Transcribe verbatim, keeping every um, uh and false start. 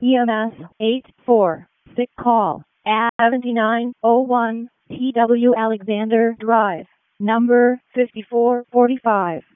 E M S eight four. Sick call at seventy-nine oh one T W Alexander Drive, number fifty-four forty-five.